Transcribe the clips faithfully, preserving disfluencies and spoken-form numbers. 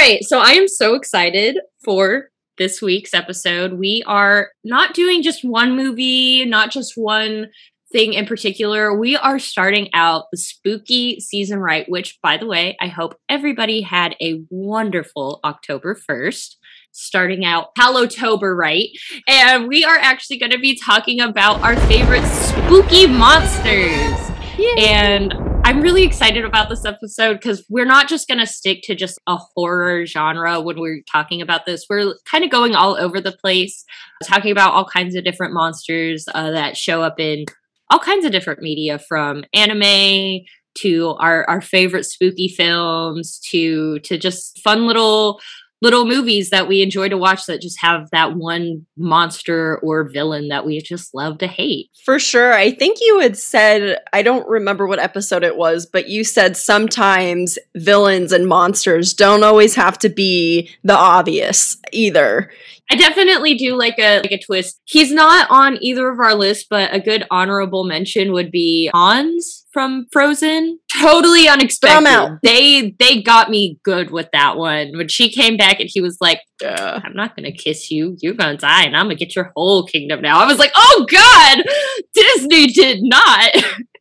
right. So I am so excited for this week's episode. We are not doing just one movie, not just one thing in particular. We are starting out the spooky season right, which, by the way, I hope everybody had a wonderful October first. Starting out Hallowtober right. And we are actually going to be talking about our favorite spooky monsters. Yay. And I'm really excited about this episode because we're not just going to stick to just a horror genre when we're talking about this. We're kind of going all over the place, talking about all kinds of different monsters uh, that show up in all kinds of different media, from anime to our, our favorite spooky films to to just fun little little movies that we enjoy to watch that just have that one monster or villain that we just love to hate. For sure. I think you had said, I don't remember what episode it was, but you said sometimes villains and monsters don't always have to be the obvious either. I definitely do like a like a twist. He's not on either of our lists, but a good honorable mention would be Hans from Frozen. Totally unexpected. Out. They they got me good with that one. When she came back and he was like, yeah. I'm not gonna kiss you. You're gonna die and I'm gonna get your whole kingdom now. I was like, oh God, Disney did not.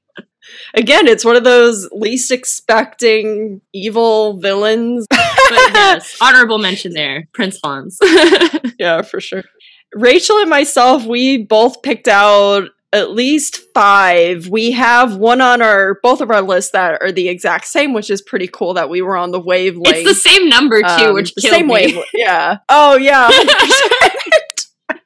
Again, it's one of those least expecting evil villains. But yes, honorable mention there, Prince Hans. Yeah, for sure. Rachel and myself, we both picked out at least five. We have one on our, both of our lists that are the exact same, which is pretty cool that we were on the wavelength. It's the same number too, um, which the killed same me. Wave, yeah. Oh yeah. one hundred percent.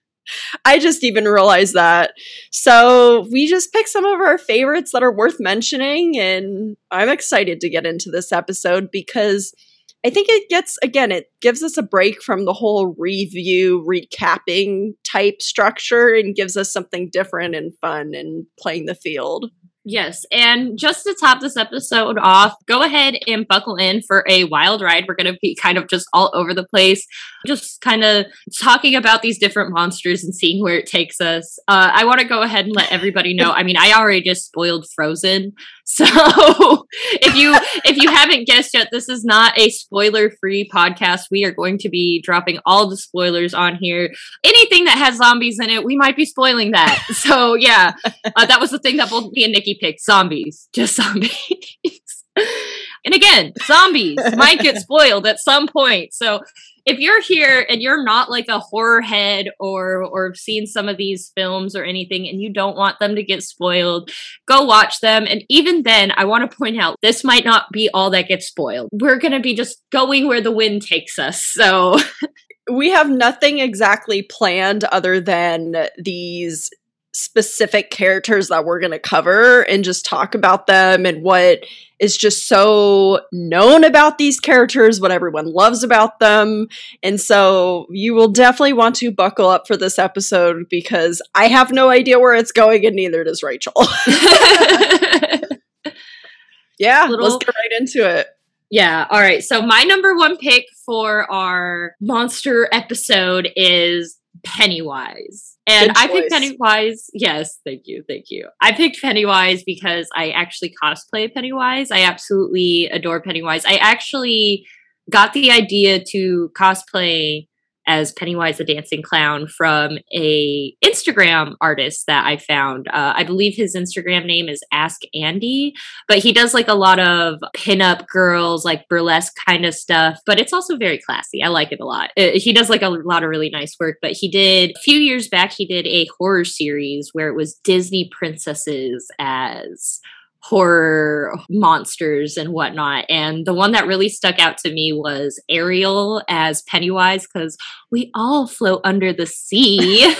I just even realized that. So we just picked some of our favorites that are worth mentioning, and I'm excited to get into this episode because I think it gets, again, it gives us a break from the whole review, recapping type structure and gives us something different and fun and playing the field. Yes, and just to top this episode off, go ahead and buckle in for a wild ride. We're going to be kind of just all over the place, just kind of talking about these different monsters and seeing where it takes us. Uh, I want to go ahead and let everybody know. I mean, I already just spoiled Frozen, so if you if you haven't guessed yet, this is not a spoiler-free podcast. We are going to be dropping all the spoilers on here. Anything that has zombies in it, we might be spoiling that. So yeah, uh, that was the thing that both me and Nikki picked. Zombies, just zombies. And again, zombies might get spoiled at some point. So if you're here and you're not like a horror head or or seen some of these films or anything and you don't want them to get spoiled, go watch them. And even then, I want to point out, this might not be all that gets spoiled. We're going to be just going where the wind takes us. So we have nothing exactly planned other than these specific characters that we're going to cover and just talk about them and what is just so known about these characters, what everyone loves about them. And so you will definitely want to buckle up for this episode because I have no idea where it's going and neither does Rachel. Yeah, Little- let's get right into it. Yeah. All right. So my number one pick for our monster episode is Pennywise. And I picked Pennywise. Yes, thank you. Thank you. I picked Pennywise because I actually cosplay Pennywise. I absolutely adore Pennywise. I actually got the idea to cosplay as Pennywise the Dancing Clown from a Instagram artist that I found. Uh, I believe his Instagram name is Ask Andy, but he does like a lot of pinup girls, like burlesque kind of stuff, but it's also very classy. I like it a lot. Uh, he does like a lot of really nice work, but he did, a few years back, he did a horror series where it was Disney princesses as horror monsters and whatnot. And the one that really stuck out to me was Ariel as Pennywise, because we all float under the sea.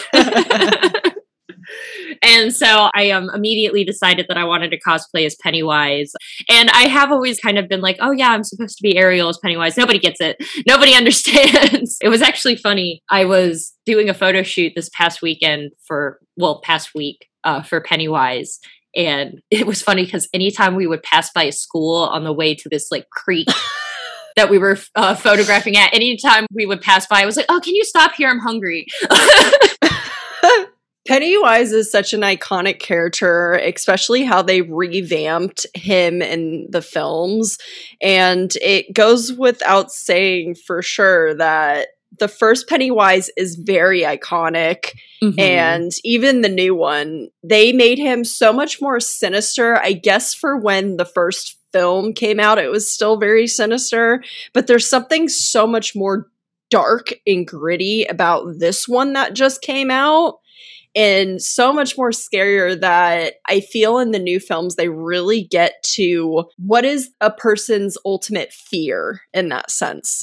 And so I um, immediately decided that I wanted to cosplay as Pennywise. And I have always kind of been like, oh yeah, I'm supposed to be Ariel as Pennywise. Nobody gets it. Nobody understands. It was actually funny. I was doing a photo shoot this past weekend for, well, past week uh, for Pennywise. And it was funny because anytime we would pass by a school on the way to this like creek that we were uh, photographing at, anytime we would pass by, I was like, oh, can you stop here? I'm hungry. Pennywise is such an iconic character, especially how they revamped him in the films. And it goes without saying for sure that the first Pennywise is very iconic. Mm-hmm. And even the new one, they made him so much more sinister. I guess for when the first film came out, it was still very sinister. But there's something so much more dark and gritty about this one that just came out. And so much more scarier that I feel in the new films, they really get to what is a person's ultimate fear in that sense.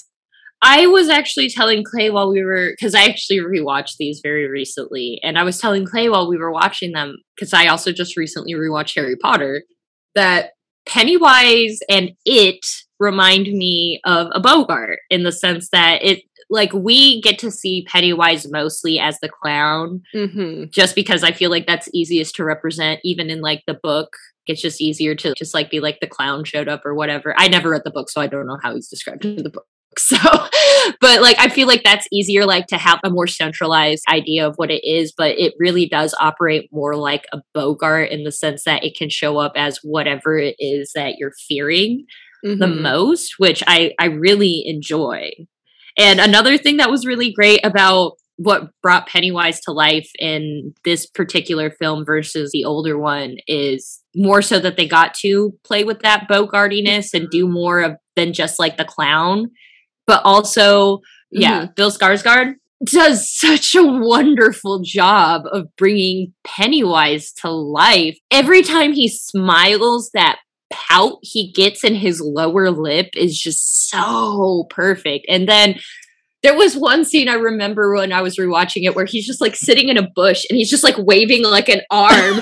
I was actually telling Clay while we were, because I actually rewatched these very recently, and I was telling Clay while we were watching them, because I also just recently rewatched Harry Potter, that Pennywise and It remind me of a Bogart in the sense that it, like, we get to see Pennywise mostly as the clown, mm-hmm. just because I feel like that's easiest to represent, even in, like, the book. It's just easier to just, like, be like the clown showed up or whatever. I never read the book, so I don't know how he's described in the book. So, but, like, I feel like that's easier, like, to have a more centralized idea of what it is, but it really does operate more like a Bogart in the sense that it can show up as whatever it is that you're fearing mm-hmm. the most, which I, I really enjoy. And another thing that was really great about what brought Pennywise to life in this particular film versus the older one is more so that they got to play with that Bogartiness and do more of than just like the clown. But also, yeah, mm-hmm. Bill Skarsgård does such a wonderful job of bringing Pennywise to life. Every time he smiles, that pout he gets in his lower lip is just so perfect. And then there was one scene I remember when I was rewatching it where he's just like sitting in a bush and he's just like waving like an arm. And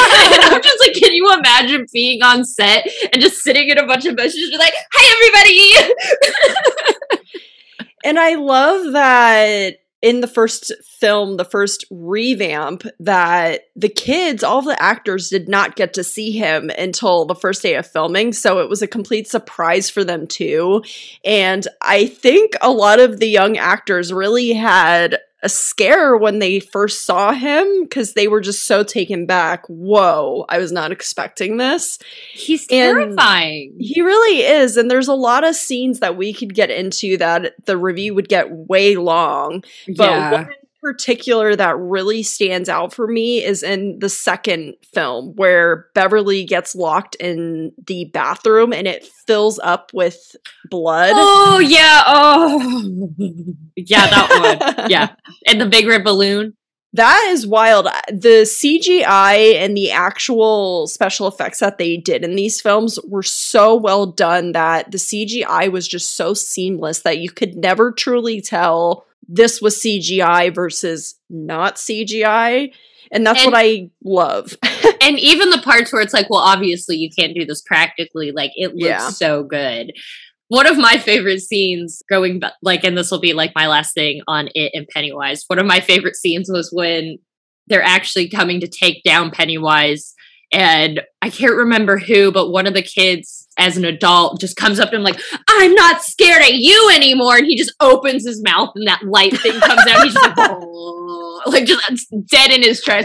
I'm just like, can you imagine being on set and just sitting in a bunch of bushes just like, hi everybody. And I love that in the first film, the first revamp, that the kids, all of the actors did not get to see him until the first day of filming. So it was a complete surprise for them too. And I think a lot of the young actors really had a scare when they first saw him because they were just so taken back. Whoa, I was not expecting this. He's terrifying. And he really is. And there's a lot of scenes that we could get into that the review would get way long. But yeah. one in particular that really stands out for me is in the second film where Beverly gets locked in the bathroom and it fills up with blood. Oh, yeah. Oh, yeah, that one. Yeah. And the big red balloon. That is wild. The C G I and the actual special effects that they did in these films were so well done that the C G I was just so seamless that you could never truly tell this was C G I versus not C G I. And that's and, what I love. And even the parts where it's like, well, obviously you can't do this practically. Like, it looks yeah. so good. One of my favorite scenes going back, like, and this will be like my last thing on It and Pennywise. One of my favorite scenes was when they're actually coming to take down Pennywise. And I can't remember who, but one of the kids as an adult just comes up to him like, I'm not scared of you anymore. And he just opens his mouth and that light thing comes out. He's just like, oh, like just dead in his tracks.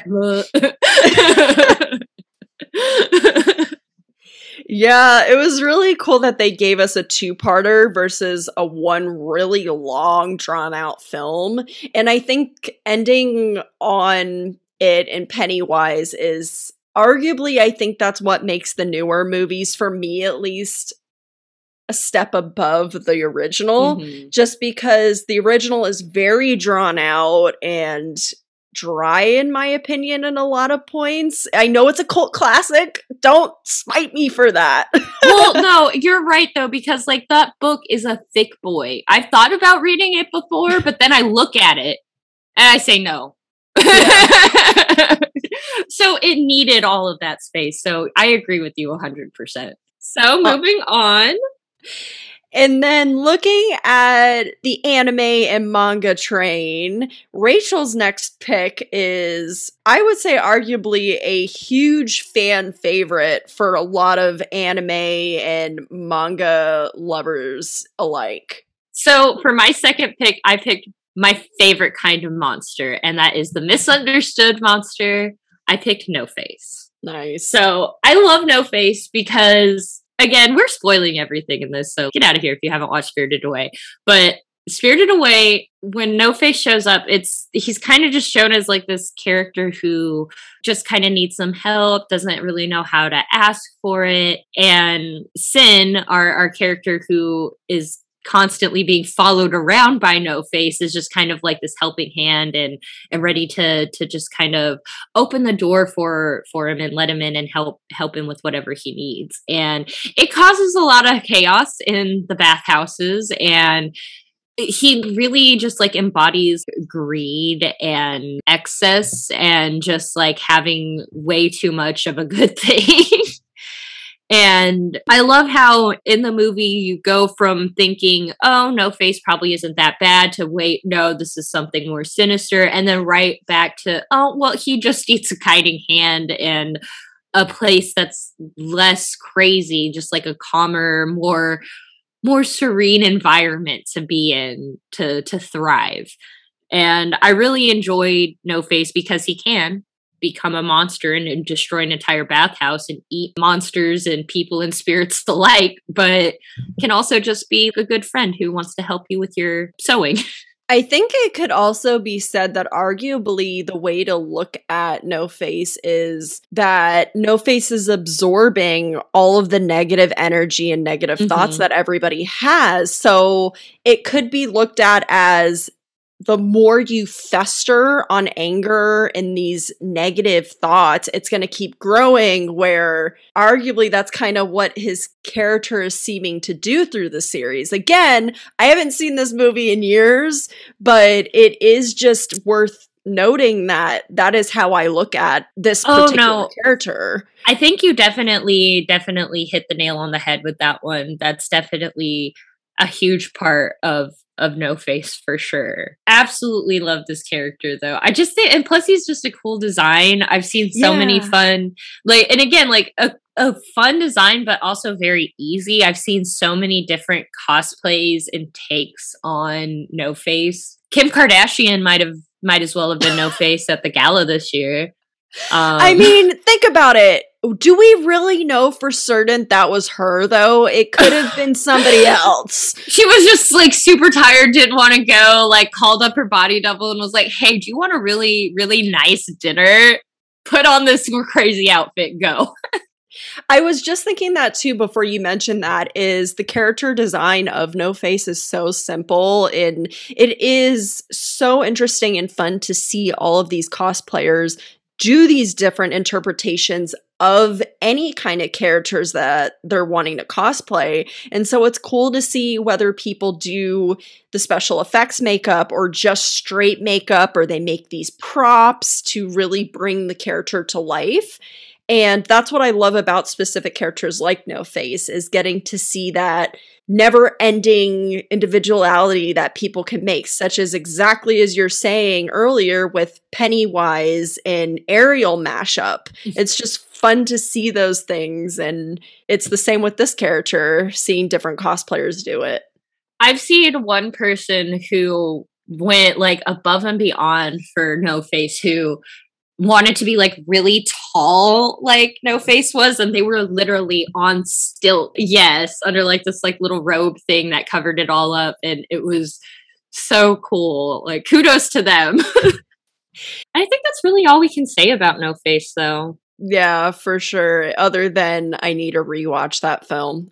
Yeah, it was really cool that they gave us a two-parter versus a one really long, drawn-out film. And I think ending on It and Pennywise is arguably, I think that's what makes the newer movies, for me at least, a step above the original. Mm-hmm. Just because the original is very drawn out and dry, in my opinion, in a lot of points. I know it's a cult classic. Don't spite me for that. Well, no, you're right, though, because, like, that book is a thick boy. I've thought about reading it before, but then I look at it and I say no. Yeah. So it needed all of that space. So I agree with you one hundred percent. So moving oh. on. And then looking at the anime and manga train, Rachel's next pick is, I would say, arguably a huge fan favorite for a lot of anime and manga lovers alike. So for my second pick, I picked my favorite kind of monster, and that is the misunderstood monster. I picked No Face. Nice. So I love No Face because, again, we're spoiling everything in this, so get out of here if you haven't watched Spirited Away. But Spirited Away, when No Face shows up, it's he's kind of just shown as like this character who just kind of needs some help, doesn't really know how to ask for it. And Sin, our, our character who is constantly being followed around by No Face, is just kind of like this helping hand and and ready to to just kind of open the door for for him and let him in and help help him with whatever he needs. And it causes a lot of chaos in the bathhouses, and he really just like embodies greed and excess and just like having way too much of a good thing. And I love how in the movie you go from thinking, oh, No Face probably isn't that bad, to wait, no, this is something more sinister. And then right back to, oh, well, he just needs a guiding hand and a place that's less crazy, just like a calmer, more more serene environment to be in, to to thrive. And I really enjoyed No Face because he can become a monster and, and destroy an entire bathhouse and eat monsters and people and spirits alike, but can also just be a good friend who wants to help you with your sewing. I think it could also be said that arguably the way to look at No Face is that No Face is absorbing all of the negative energy and negative mm-hmm. thoughts that everybody has. So it could be looked at as the more you fester on anger and these negative thoughts, it's going to keep growing, where arguably that's kind of what his character is seeming to do through the series. Again, I haven't seen this movie in years, but it is just worth noting that that is how I look at this particular oh, no. character. I think you definitely, definitely hit the nail on the head with that one. That's definitely a huge part of of No Face for sure. Absolutely love this character though. I just think, and plus he's just a cool design. I've seen so yeah. many fun, like, and again, like a, a fun design, but also very easy. I've seen so many different cosplays and takes on No Face. Kim Kardashian might have, might as well have been No Face at the gala this year. Um, I mean, think about it. Do we really know for certain that was her, though? It could have been somebody else. She was just, like, super tired, didn't want to go, like, called up her body double and was like, hey, do you want a really, really nice dinner? Put on this crazy outfit, go. I was just thinking that, too, before you mentioned that, is the character design of No Face is so simple, and it is so interesting and fun to see all of these cosplayers do these different interpretations of any kind of characters that they're wanting to cosplay. And so it's cool to see whether people do the special effects makeup or just straight makeup, or they make these props to really bring the character to life. And that's what I love about specific characters like No Face, is getting to see that never-ending individuality that people can make, such as exactly as you're saying earlier with Pennywise and Ariel mashup. It's just fun to see those things, and it's the same with this character, seeing different cosplayers do it. I've seen one person who went like above and beyond for No Face, who wanted to be like really tall like No Face was, and they were literally on stilt, yes, under like this like little robe thing that covered it all up, and it was so cool. Like, kudos to them. I think that's really all we can say about No Face, though. Yeah, for sure, other than I need to rewatch that film.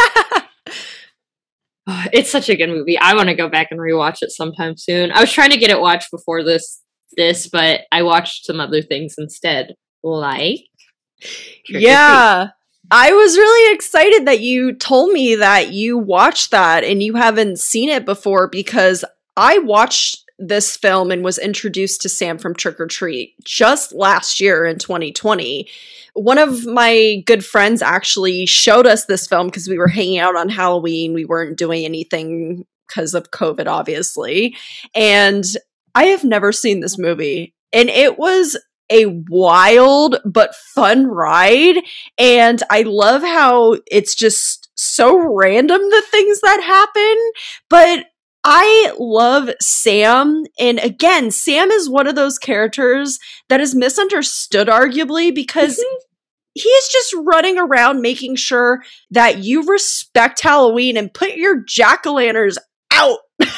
It's such a good movie. I want to go back and rewatch it sometime soon. I was trying to get it watched before this this, but I watched some other things instead, like yeah, I was really excited that you told me that you watched that and you haven't seen it before, because I watched this film and was introduced to Sam from Trick or Treat just last year in twenty twenty. One of my good friends actually showed us this film because we were hanging out on Halloween. We weren't doing anything because of COVID, obviously. And I have never seen this movie, and it was a wild but fun ride. And I love how it's just so random, the things that happen, but I love Sam. And again, Sam is one of those characters that is misunderstood, arguably, because he's just running around making sure that you respect Halloween and put your jack-o'-lanterns out.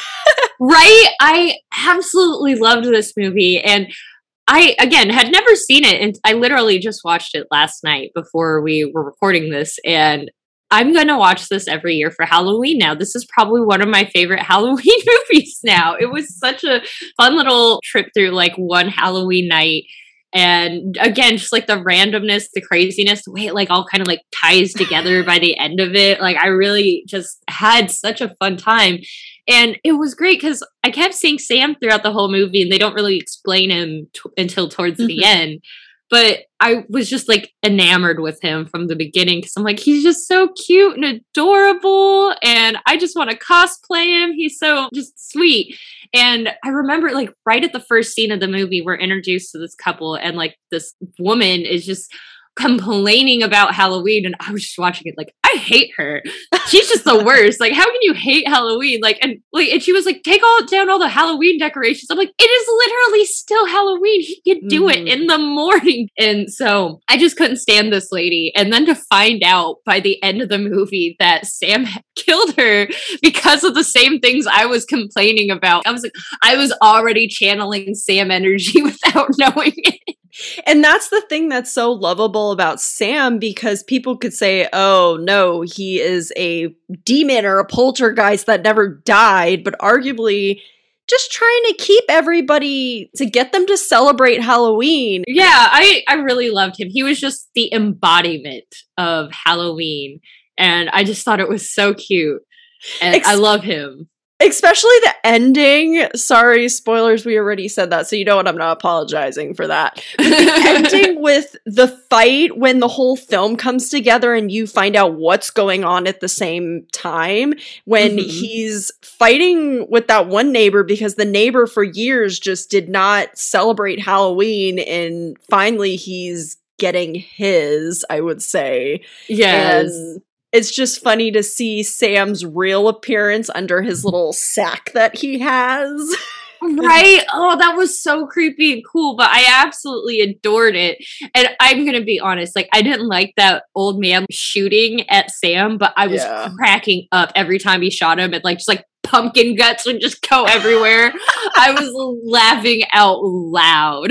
Right? I absolutely loved this movie. And I, again, had never seen it. And I literally just watched it last night before we were recording this. And I'm going to watch this every year for Halloween now. This is probably one of my favorite Halloween movies now. It was such a fun little trip through like one Halloween night. And again, just like the randomness, the craziness, the way it like all kind of like ties together by the end of it. Like I really just had such a fun time. And it was great because I kept seeing Sam throughout the whole movie and they don't really explain him t- until towards mm-hmm. the end. But I was just like enamored with him from the beginning because I'm like, he's just so cute and adorable. And I just want to cosplay him. He's so just sweet. And I remember like right at the first scene of the movie, we're introduced to this couple and like this woman is just complaining about Halloween. And I was just watching it like, I hate her. She's just the worst. Like, how can you hate Halloween? Like, and like, and she was like, take all down all the Halloween decorations. I'm like, it is literally still Halloween. He could do mm. it in the morning. And so I just couldn't stand this lady. And then to find out by the end of the movie that Sam had killed her because of the same things I was complaining about. I was like, I was already channeling Sam energy without knowing it. And that's the thing that's so lovable about Sam, because people could say, oh, no, he is a demon or a poltergeist that never died, but arguably just trying to keep everybody, to get them to celebrate Halloween. Yeah, I, I really loved him. He was just the embodiment of Halloween, and I just thought it was so cute, and Ex- I love him. Especially the ending. Sorry, spoilers, we already said that, so you know what, I'm not apologizing for that. But the ending with the fight, when the whole film comes together and you find out what's going on at the same time, when mm-hmm. he's fighting with that one neighbor because the neighbor for years just did not celebrate Halloween, and finally he's getting his, I would say. Yes. And it's just funny to see Sam's real appearance under his little sack that he has. Right? Oh, that was so creepy and cool, but I absolutely adored it. And I'm going to be honest, like, I didn't like that old man shooting at Sam, but I was yeah. cracking up every time he shot him, and like, just like pumpkin guts would just go everywhere. I was laughing out loud.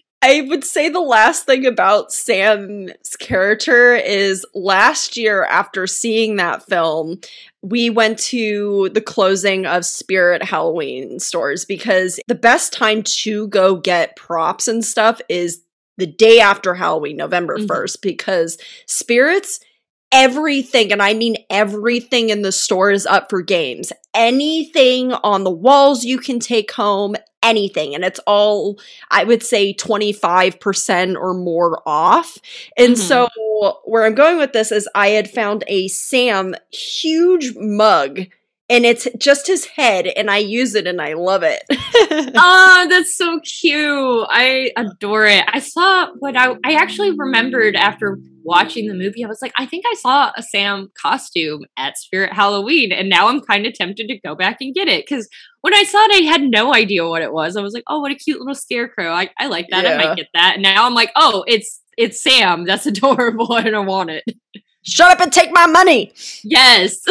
I would say the last thing about Sam's character is last year, after seeing that film, we went to the closing of Spirit Halloween stores, because the best time to go get props and stuff is the day after Halloween, November first, mm-hmm. because Spirit's everything, and I mean everything in the store, is up for games. Anything on the walls you can take home, anything. And it's all, I would say, twenty-five percent or more off. And mm-hmm. so where I'm going with this is I had found a Sam huge mug, and it's just his head, and I use it and I love it. Oh, that's so cute. I adore it. I saw what I, I actually remembered after watching the movie. I was like, I think I saw a Sam costume at Spirit Halloween, and now I'm kind of tempted to go back and get it, because when I saw it, I had no idea what it was. I was like, oh, what a cute little scarecrow. I, I like that. Yeah. I might get that. And now I'm like, oh, it's it's Sam. That's adorable. I don't want it. Shut up and take my money. Yes.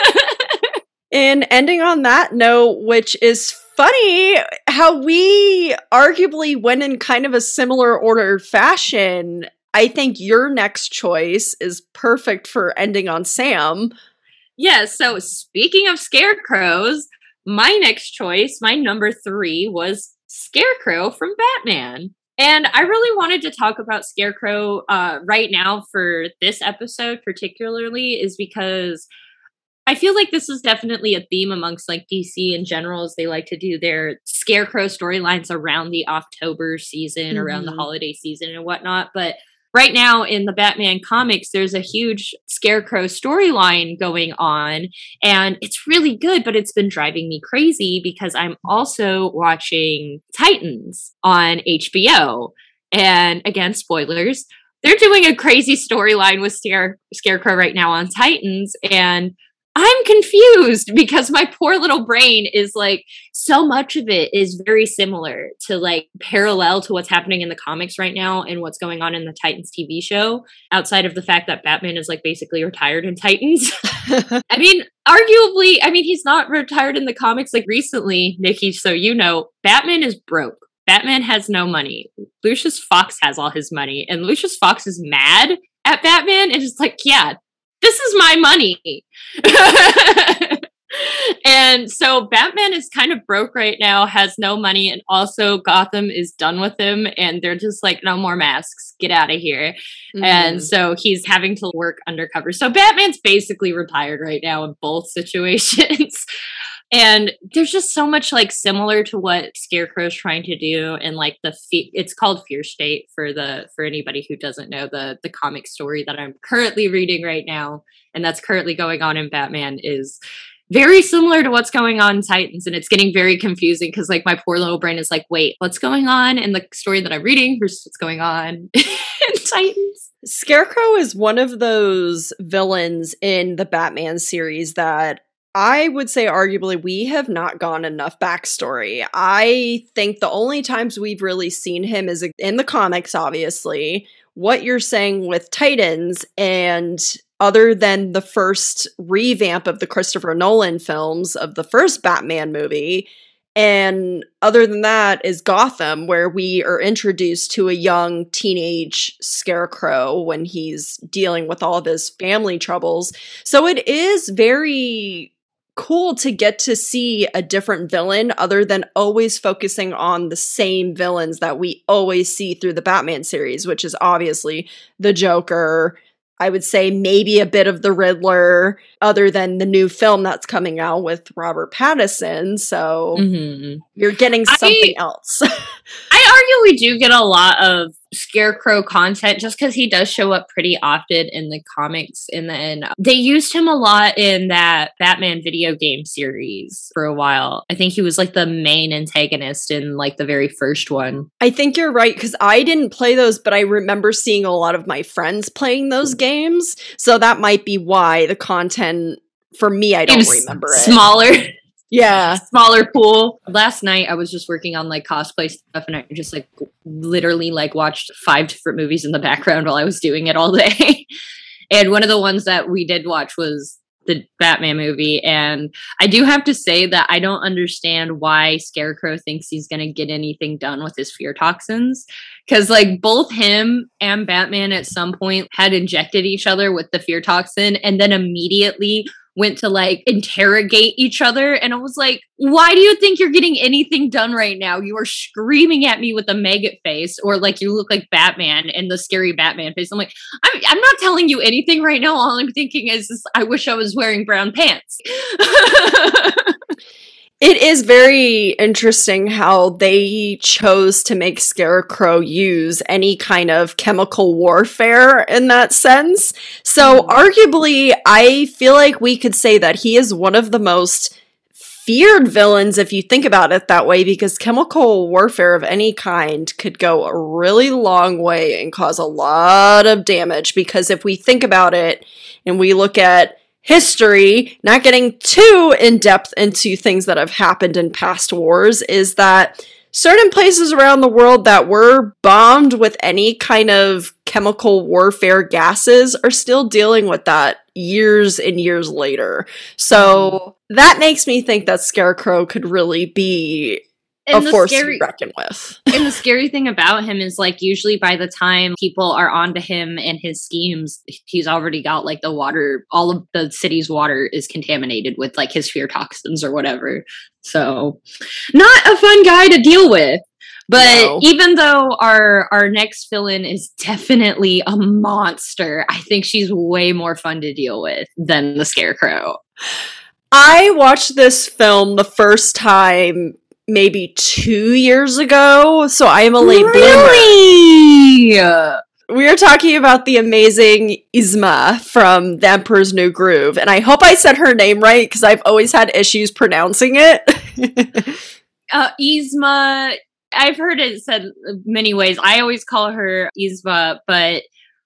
And ending on that note, which is funny, how we arguably went in kind of a similar ordered fashion. I think your next choice is perfect for ending on Sam. Yeah, so speaking of scarecrows, my next choice, my number three, was Scarecrow from Batman. And I really wanted to talk about Scarecrow uh, right now for this episode particularly, is because I feel like this is definitely a theme amongst like D C in general, as they like to do their Scarecrow storylines around the October season, mm-hmm. around the holiday season and whatnot. But right now in the Batman comics, there's a huge Scarecrow storyline going on, and it's really good, but it's been driving me crazy because I'm also watching Titans on H B O. And again, spoilers, they're doing a crazy storyline with Scare- Scarecrow right now on Titans, and I'm confused because my poor little brain is like, so much of it is very similar to like parallel to what's happening in the comics right now and what's going on in the Titans T V show, outside of the fact that Batman is like basically retired in Titans. I mean, arguably, I mean, he's not retired in the comics like recently, Nikki, so you know, Batman is broke. Batman has no money. Lucius Fox has all his money, and Lucius Fox is mad at Batman and just like, yeah, this is my money. And so Batman is kind of broke right now, has no money, and also Gotham is done with him, and they're just like, no more masks, get out of here. Mm. And so he's having to work undercover. So Batman's basically retired right now in both situations. And there's just so much like similar to what Scarecrow's trying to do, and like the fe- it's called Fear State for the for anybody who doesn't know the the comic story that I'm currently reading right now, and that's currently going on in Batman, is very similar to what's going on in Titans, and it's getting very confusing because like my poor little brain is like, wait, what's going on in the story that I'm reading versus what's going on in Titans? Scarecrow is one of those villains in the Batman series that I would say arguably we have not gotten enough backstory. I think the only times we've really seen him is in the comics, obviously. What you're saying with Titans, and other than the first revamp of the Christopher Nolan films of the first Batman movie, and other than that is Gotham, where we are introduced to a young teenage Scarecrow when he's dealing with all of his family troubles. So it is very cool to get to see a different villain other than always focusing on the same villains that we always see through the Batman series, which is obviously the Joker. I would say maybe a bit of the Riddler, other than the new film that's coming out with Robert Pattinson. So mm-hmm. you're getting something I, else. I argue we do get a lot of Scarecrow content just because he does show up pretty often in the comics. And then they used him a lot in that Batman video game series for a while. I think he was like the main antagonist in like the very first one. I think you're right, because I didn't play those, but I remember seeing a lot of my friends playing those games. So that might be why the content for me, I don't remember it. Smaller. Yeah. Smaller pool. Last night I was just working on like cosplay stuff, and I just like literally like watched five different movies in the background while I was doing it all day. And one of the ones that we did watch was the Batman movie. And I do have to say that I don't understand why Scarecrow thinks he's going to get anything done with his fear toxins. Because like both him and Batman at some point had injected each other with the fear toxin, and then immediately went to like interrogate each other. And I was like, why do you think you're getting anything done right now? You are screaming at me with a maggot face, or like you look like Batman and the scary Batman face. I'm like, I'm, I'm not telling you anything right now. All I'm thinking is, is I wish I was wearing brown pants. It is very interesting how they chose to make Scarecrow use any kind of chemical warfare in that sense. So mm. arguably, I feel like we could say that he is one of the most feared villains if you think about it that way, because chemical warfare of any kind could go a really long way and cause a lot of damage. Because if we think about it and we look at history, not getting too in-depth into things that have happened in past wars, is that certain places around the world that were bombed with any kind of chemical warfare gases are still dealing with that years and years later. So that makes me think that Scarecrow could really be And a force scary, to reckon with. And the scary thing about him is, like, usually by the time people are onto him and his schemes, he's already got, like, the water, all of the city's water is contaminated with, like, his fear toxins or whatever. So, not a fun guy to deal with. But no. Even though our our next villain is definitely a monster, I think she's way more fun to deal with than the Scarecrow. I watched this film the first time maybe two years ago, so I am a late really? bloomer. We are talking about the amazing Yzma from The Emperor's New Groove, and I hope I said her name right because I've always had issues pronouncing it. uh, Yzma, I've heard it said many ways. I always call her Yzma, but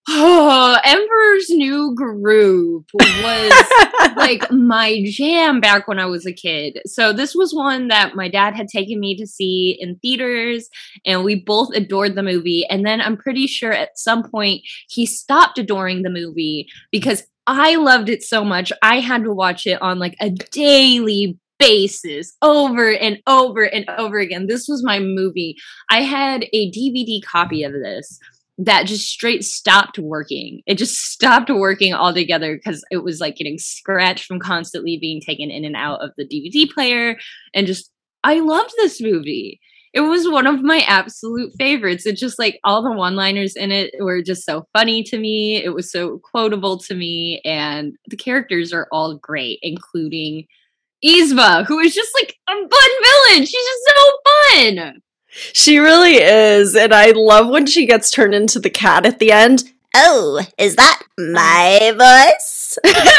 Oh, Emperor's New Groove was like my jam back when I was a kid. So this was one that my dad had taken me to see in theaters, and we both adored the movie. And then I'm pretty sure at some point he stopped adoring the movie because I loved it so much. I had to watch it on like a daily basis over and over and over again. This was my movie. I had a D V D copy of this that just straight stopped working. It just stopped working altogether because it was like getting scratched from constantly being taken in and out of the D V D player. And just, I loved this movie. It was one of my absolute favorites. It just like all the one-liners in it were just so funny to me. It was so quotable to me. And the characters are all great, including Yzma, who is just like a fun villain. She's just so fun. She really is, and I love when she gets turned into the cat at the end. Oh, is that my voice?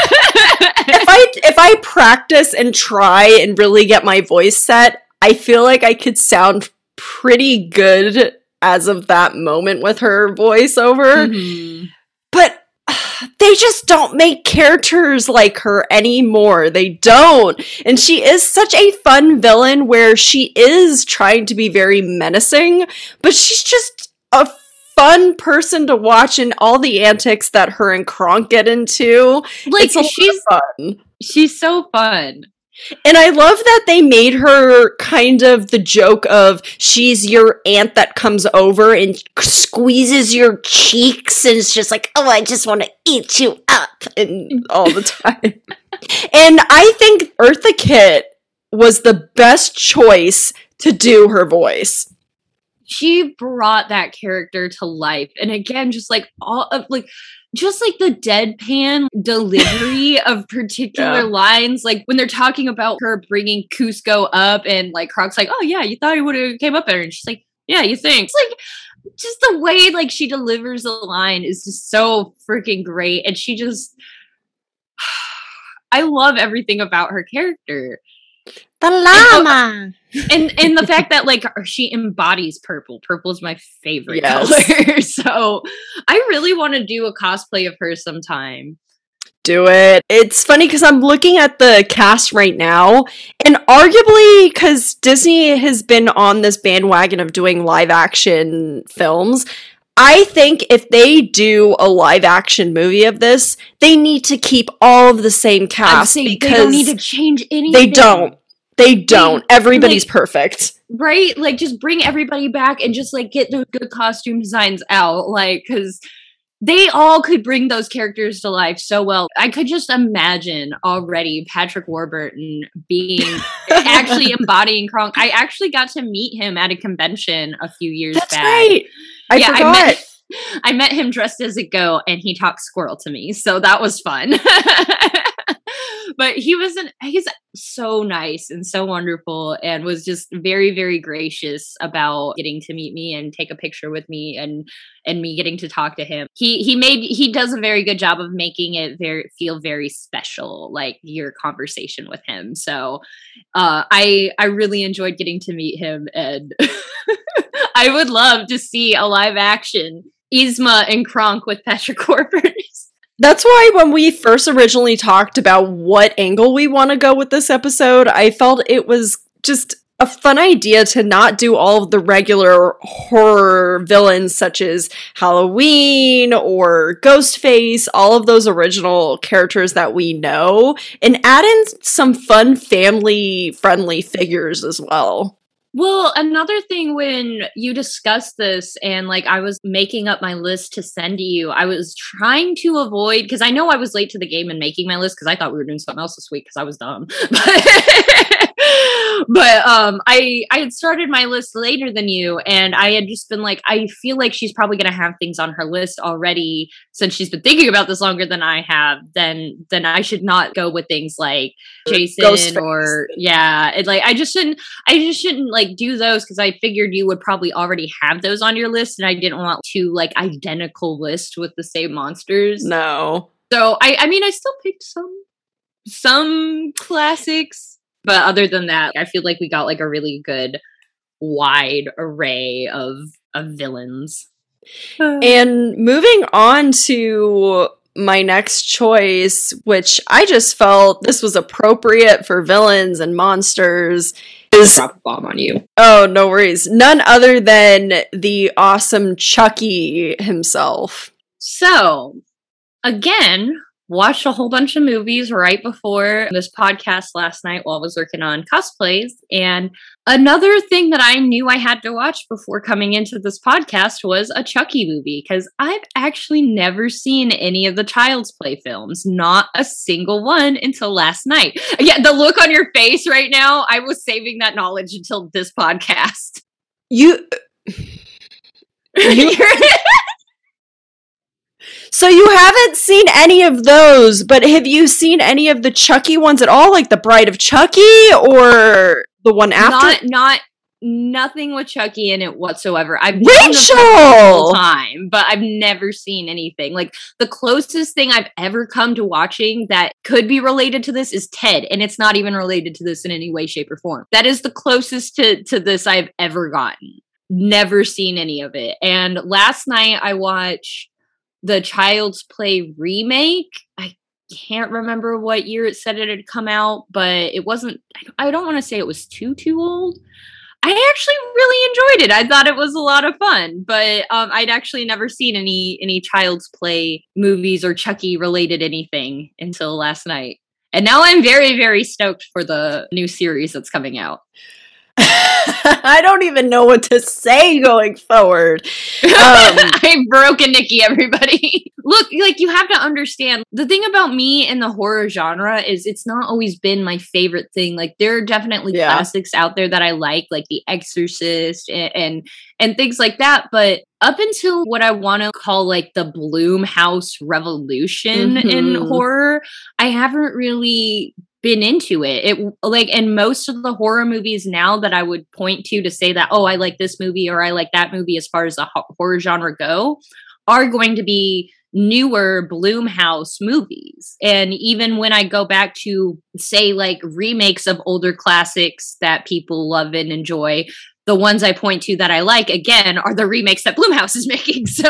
if I if I practice and try and really get my voice set, I feel like I could sound pretty good as of that moment with her voiceover. Mm-hmm. But they just don't make characters like her anymore. They don't. And she is such a fun villain where she is trying to be very menacing, but she's just a fun person to watch in all the antics that her and Kronk get into. Like, she's fun. She's so fun. And I love that they made her kind of the joke of she's your aunt that comes over and squeezes your cheeks and it's just like, oh, I just want to eat you up and all the time. And I think Eartha Kitt was the best choice to do her voice. She brought that character to life. And again, just like all of like just like the deadpan delivery of particular yeah. lines, like when they're talking about her bringing Kuzco up and like Kronk's like, oh yeah, you thought he would have came up there. And she's like, yeah, you think? It's like just the way like she delivers the line is just so freaking great. And she just, I love everything about her character. The llama. And, and and the fact that like she embodies purple. Purple is my favorite yes. color. So I really want to do a cosplay of her sometime. Do it. It's funny because I'm looking at the cast right now, and arguably because Disney has been on this bandwagon of doing live action films, I think if they do a live action movie of this, they need to keep all of the same cast because they don't need to change anything. They don't. They don't. They, Everybody's like, perfect. Right? Like, just bring everybody back and just, like, get those good costume designs out. Like, because they all could bring those characters to life so well. I could just imagine already Patrick Warburton being actually embodying Kronk. I actually got to meet him at a convention a few years That's back. Right. I yeah, forgot. I met, I met him dressed as a goat, and he talked squirrel to me. So that was fun. But he was an, he's so nice and so wonderful and was just very, very gracious about getting to meet me and take a picture with me and, and me getting to talk to him. He, he made, he does a very good job of making it very, feel very special, like your conversation with him. So, uh, I, I really enjoyed getting to meet him, and I would love to see a live action Yzma and Kronk with Patrick Warburton. That's why when we first originally talked about what angle we want to go with this episode, I felt it was just a fun idea to not do all of the regular horror villains such as Halloween or Ghostface, all of those original characters that we know, and add in some fun family-friendly figures as well. Well, another thing when you discussed this and like I was making up my list to send to you, I was trying to avoid, because I know I was late to the game in making my list because I thought we were doing something else this week because I was dumb. But um, I I had started my list later than you, and I had just been like, I feel like she's probably going to have things on her list already since she's been thinking about this longer than I have. Then then I should not go with things like Jason Ghostface. Or yeah, it, like I just shouldn't I just shouldn't like do those because I figured you would probably already have those on your list, and I didn't want two like identical lists with the same monsters. No. So I I mean I still picked some some classics. But other than that, I feel like we got like a really good wide array of of villains. And moving on to my next choice, which I just felt this was appropriate for villains and monsters, is drop a bomb on you. Oh, no worries. None other than the awesome Chucky himself. So, again, watched a whole bunch of movies right before this podcast last night while I was working on cosplays. And another thing that I knew I had to watch before coming into this podcast was a Chucky movie, because I've actually never seen any of the Child's Play films, not a single one until last night. Yeah, the look on your face right now, I was saving that knowledge until this podcast. You... you- So you haven't seen any of those, but have you seen any of the Chucky ones at all? Like The Bride of Chucky or the one after? Not, not, nothing with Chucky in it whatsoever. I've Rachel! the whole time, but I've never seen anything. Like, the closest thing I've ever come to watching that could be related to this is Ted, and it's not even related to this in any way, shape, or form. That is the closest to, to this I've ever gotten. Never seen any of it. And last night I watched the Child's Play remake. I can't remember what year it said it had come out, but it wasn't, I don't want to say it was too, too old. I actually really enjoyed it. I thought it was a lot of fun, but um, I'd actually never seen any, any Child's Play movies or Chucky related anything until last night. And now I'm very, very stoked for the new series that's coming out. I don't even know what to say going forward. Um, I've broken Nikki, everybody. Look, like, you have to understand, the thing about me and the horror genre is it's not always been my favorite thing. Like, there are definitely yeah. classics out there that I like, like The Exorcist and and, and things like that. But up until what I want to call like the Blumhouse revolution mm-hmm. in horror, I haven't really been into it. It like, and most of the horror movies now that I would point to to say that, oh, I like this movie or I like that movie as far as the ho- horror genre go, are going to be newer Blumhouse movies. And even when I go back to say like remakes of older classics that people love and enjoy, the ones I point to that I like, again, are the remakes that Blumhouse is making. So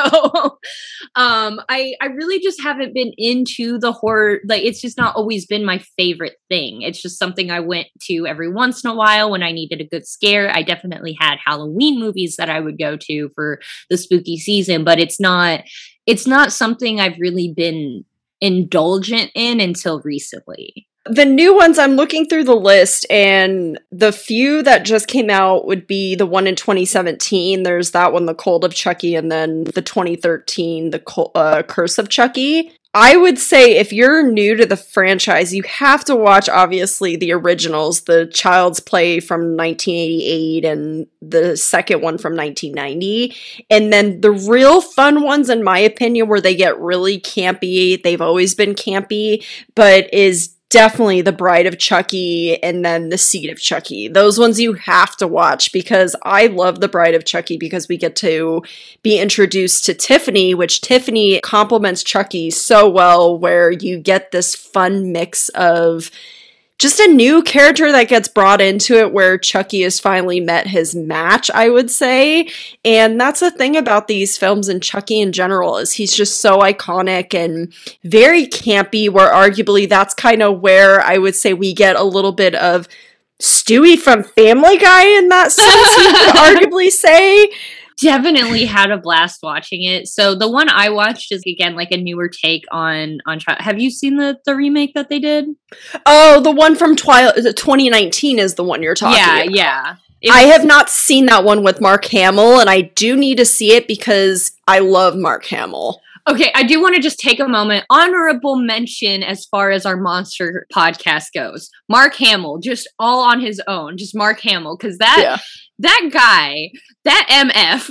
um, I, I really just haven't been into the horror. Like, it's just not always been my favorite thing. It's just something I went to every once in a while when I needed a good scare. I definitely had Halloween movies that I would go to for the spooky season, but it's not, it's not something I've really been indulgent in until recently. The new ones, I'm looking through the list, and the few that just came out would be the one in twenty seventeen. There's that one, The Cult of Chucky, and then the twenty thirteen, The Col- uh, Curse of Chucky. I would say if you're new to the franchise, you have to watch, obviously, the originals, the Child's Play from nineteen eighty-eight and the second one from nineteen ninety. And then the real fun ones, in my opinion, where they get really campy, they've always been campy, but is definitely The Bride of Chucky and then The Seed of Chucky. Those ones you have to watch, because I love The Bride of Chucky because we get to be introduced to Tiffany, which Tiffany complements Chucky so well, where you get this fun mix of just a new character that gets brought into it, where Chucky has finally met his match, I would say. And that's the thing about these films and Chucky in general, is he's just so iconic and very campy, where arguably that's kind of where I would say we get a little bit of Stewie from Family Guy in that sense, you could arguably say. Definitely had a blast watching it. So the one I watched is, again, like a newer take on on. Have you seen the the remake that they did? Oh, the one from Twilight twenty nineteen is the one you're talking yeah, about. Yeah, yeah. I have not seen that one with Mark Hamill, and I do need to see it because I love Mark Hamill. Okay, I do want to just take a moment. Honorable mention as far as our monster podcast goes. Mark Hamill, just all on his own. Just Mark Hamill, because that yeah. that guy, that M F,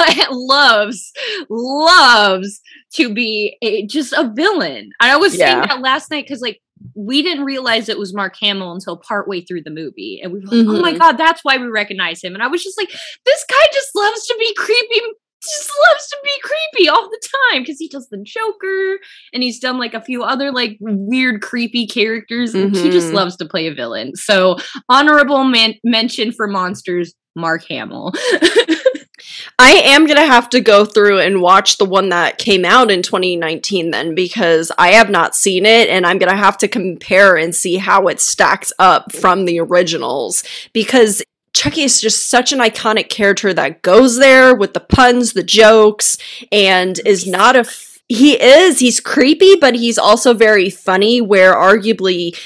loves loves to be a, just a villain. And I was yeah. saying that last night because, like, we didn't realize it was Mark Hamill until partway through the movie, and we were like, mm-hmm. "Oh my god, that's why we recognize him." And I was just like, "This guy just loves to be creepy." Just loves to be creepy all the time, because he does the Joker and he's done like a few other like weird creepy characters. Mm-hmm. He just loves to play a villain. So honorable man- mention for monsters, Mark Hamill. I am going to have to go through and watch the one that came out in twenty nineteen then, because I have not seen it, and I'm going to have to compare and see how it stacks up from the originals, because Chucky is just such an iconic character that goes there with the puns, the jokes, and is not a... F- he is, he's creepy, but he's also very funny, where arguably...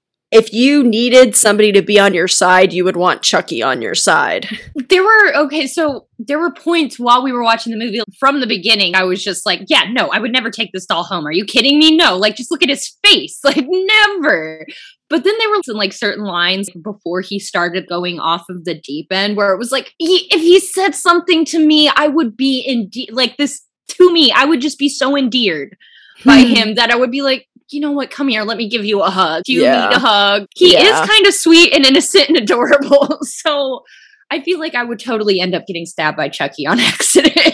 if you needed somebody to be on your side, you would want Chucky on your side. There were, okay, so there were points while we were watching the movie from the beginning, I was just like, yeah, no, I would never take this doll home. Are you kidding me? No, like, just look at his face. Like, never. But then there were some, like, certain lines before he started going off of the deep end where it was like, he, if he said something to me, I would be in, like, this to me, I would just be so endeared by him that I would be like, you know what, come here, let me give you a hug. Do you yeah. need a hug? He yeah. is kind of sweet and innocent and adorable. So I feel like I would totally end up getting stabbed by Chucky on accident.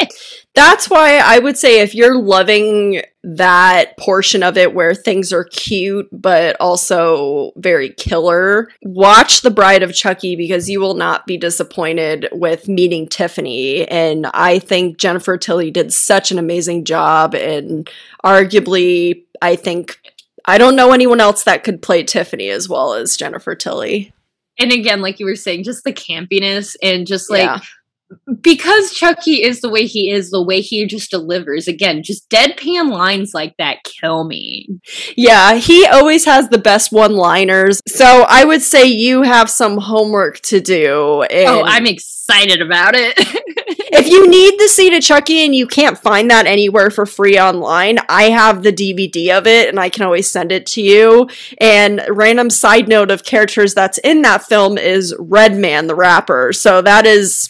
That's why I would say if you're loving that portion of it where things are cute but also very killer, watch The Bride of Chucky, because you will not be disappointed with meeting Tiffany. And I think Jennifer Tilly did such an amazing job, and arguably, I think, I don't know anyone else that could play Tiffany as well as Jennifer Tilly. And again, like you were saying, just the campiness and just like... Yeah. Because Chucky is the way he is, the way he just delivers, again, just deadpan lines like that kill me. Yeah, he always has the best one-liners. So I would say you have some homework to do. And oh, I'm excited about it. If you need the Seed of Chucky and you can't find that anywhere for free online, I have the D V D of it and I can always send it to you. And random side note of characters that's in that film is Redman the rapper. So that is...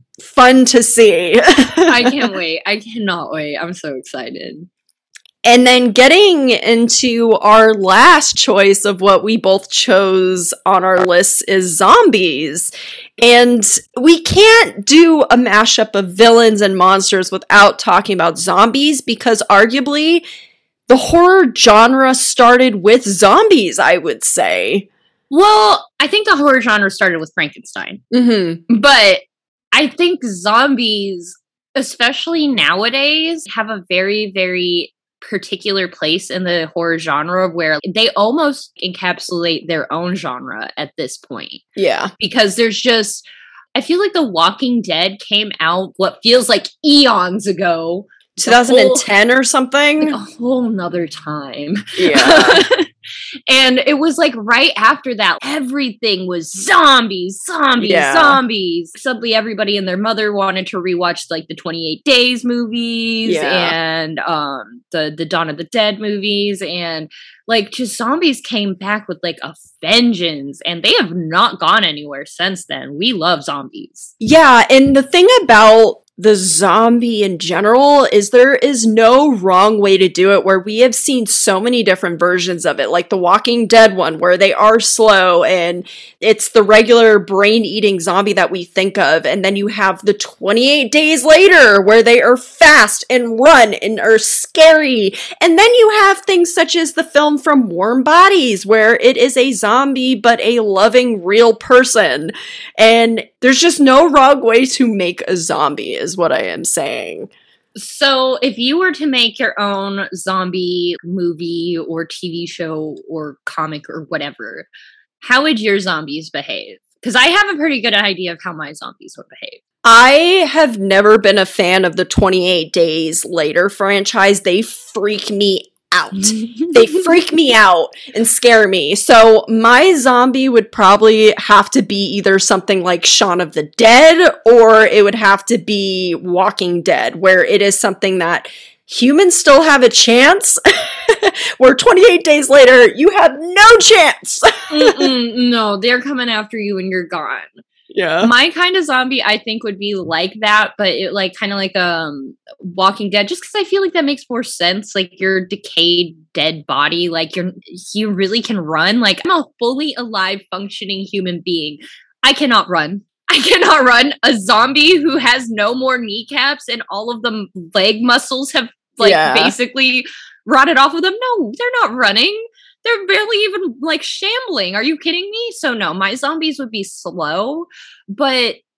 fun to see. I can't wait. I cannot wait. I'm so excited. And then getting into our last choice of what we both chose on our list is zombies. And we can't do a mashup of villains and monsters without talking about zombies, because arguably the horror genre started with zombies, I would say. Well, I think the horror genre started with Frankenstein. Mm-hmm. But I think zombies, especially nowadays, have a very, very particular place in the horror genre where they almost encapsulate their own genre at this point. Yeah. Because there's just, I feel like The Walking Dead came out what feels like eons ago. twenty ten whole, or something? Like a whole nother time. Yeah. And it was like right after that, everything was zombies, zombies, yeah. zombies. Suddenly everybody and their mother wanted to rewatch like the twenty-eight days movies yeah. and um, the, the Dawn of the Dead movies. And like just zombies came back with like a vengeance, and they have not gone anywhere since then. We love zombies. Yeah. And the thing about the zombie in general is there is no wrong way to do it, where we have seen so many different versions of it, like the Walking Dead one where they are slow and it's the regular brain eating zombie that we think of. And then you have the twenty-eight days later where they are fast and run and are scary. And then you have things such as the film from Warm Bodies where it is a zombie but a loving real person. And there's just no wrong way to make a zombie, is what I am saying. So if you were to make your own zombie movie or T V show or comic or whatever, how would your zombies behave? Because I have a pretty good idea of how my zombies would behave. I have never been a fan of the twenty-eight days later franchise. They freak me out. They freak me out and scare me. So my zombie would probably have to be either something like Shaun of the Dead, or it would have to be Walking Dead, where it is something that humans still have a chance, where twenty-eight days later, you have no chance. No, they're coming after you and you're gone. Yeah. My kind of zombie, I think, would be like that, but it like kind of like um Walking Dead, just because I feel like that makes more sense. Like your decayed, dead body, like you're you really can run. Like I'm a fully alive, functioning human being. I cannot run. I cannot run. A zombie who has no more kneecaps and all of the leg muscles have like yeah. basically rotted off of them. No, they're not running. They're barely even like shambling. Are you kidding me? So no, my zombies would be slow, but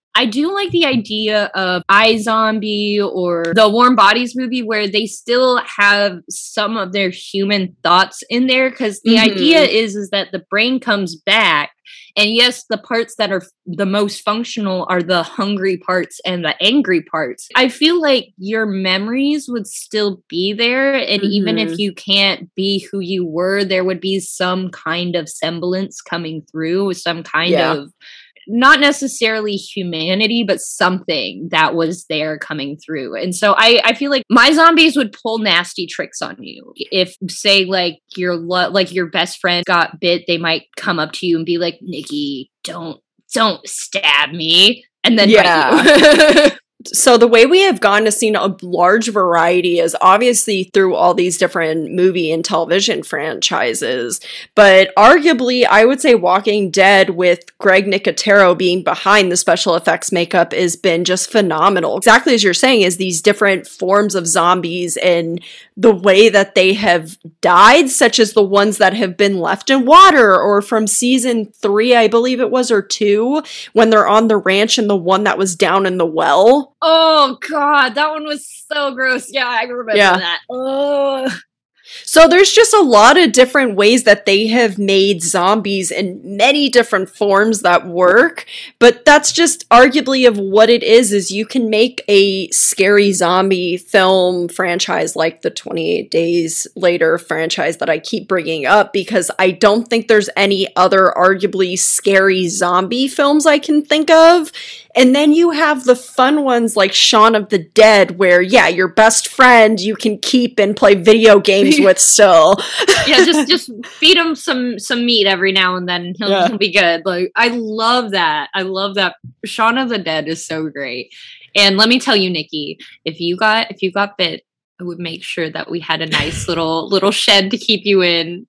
I do like the idea of iZombie or the Warm Bodies movie where they still have some of their human thoughts in there, because the mm-hmm. idea is, is that the brain comes back. And yes, the parts that are the most functional are the hungry parts and the angry parts. I feel like your memories would still be there. And mm-hmm. even if you can't be who you were, there would be some kind of semblance coming through, some kind yeah. of, not necessarily humanity, but something that was there coming through. And so I, I feel like my zombies would pull nasty tricks on you. If, say, like your lo- like your best friend got bit, they might come up to you and be like, Nikki, don't don't stab me, and then yeah. bite you. So the way we have gone to see a large variety is obviously through all these different movie and television franchises. But arguably, I would say Walking Dead with Greg Nicotero being behind the special effects makeup has been just phenomenal. Exactly as you're saying, is these different forms of zombies and the way that they have died, such as the ones that have been left in water, or from season three, I believe it was, or two, when they're on the ranch, and the one that was down in the well. Oh god, that one was so gross. Yeah, I remember yeah. that. Oh. So there's just a lot of different ways that they have made zombies in many different forms that work, but that's just arguably of what it is, is you can make a scary zombie film franchise like the twenty-eight Days Later franchise that I keep bringing up, because I don't think there's any other arguably scary zombie films I can think of. And then you have the fun ones like Shaun of the Dead, where, yeah, your best friend you can keep and play video games with still. Yeah, just just feed him some some meat every now and then, and he'll, yeah. he'll be good. Like, I love that. I love that. Shaun of the Dead is so great. And let me tell you, Nikki, if you got if you got bit, I would make sure that we had a nice little little shed to keep you in.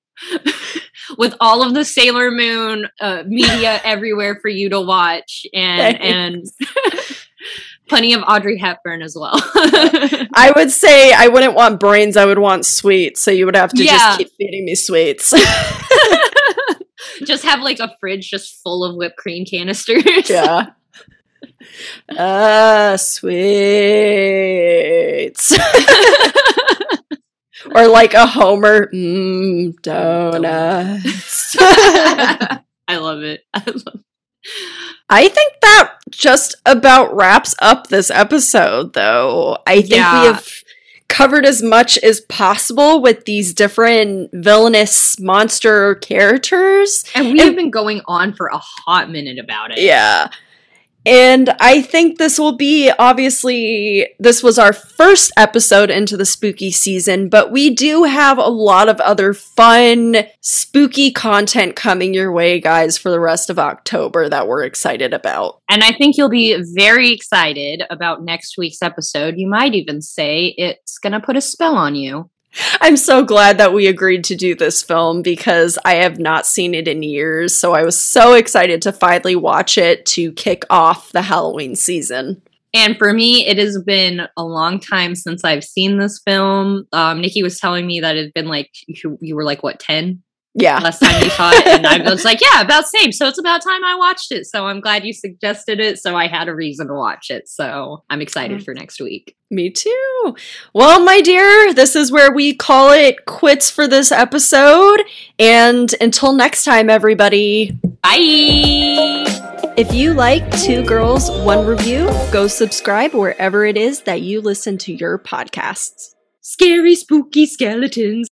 With all of the Sailor Moon uh, media everywhere for you to watch, and Thanks. and plenty of Audrey Hepburn as well. I would say I wouldn't want brains, I would want sweets, so you would have to yeah. just keep feeding me sweets. Just have like a fridge just full of whipped cream canisters. Yeah. Ah, uh, sweets. Or like a Homer, mmm, donuts. I love it. I love it. I think that just about wraps up this episode, though. I think yeah. we have covered as much as possible with these different villainous monster characters. And we and, have been going on for a hot minute about it. Yeah. And I think this will be, obviously, this was our first episode into the spooky season, but we do have a lot of other fun, spooky content coming your way, guys, for the rest of October that we're excited about. And I think you'll be very excited about next week's episode. You might even say it's going to put a spell on you. I'm so glad that we agreed to do this film, because I have not seen it in years, so I was so excited to finally watch it to kick off the Halloween season. And for me, it has been a long time since I've seen this film. Um, Nikki was telling me that it had been like, you, you were like, what, ten? Yeah. Last time you saw it. And I was like, yeah, about same. So it's about time I watched it. So I'm glad you suggested it. So I had a reason to watch it. So I'm excited mm-hmm. for next week. Me too. Well, my dear, this is where we call it quits for this episode. And until next time, everybody. Bye. If you like Two Girls, One Review, go subscribe wherever it is that you listen to your podcasts. Scary, spooky skeletons.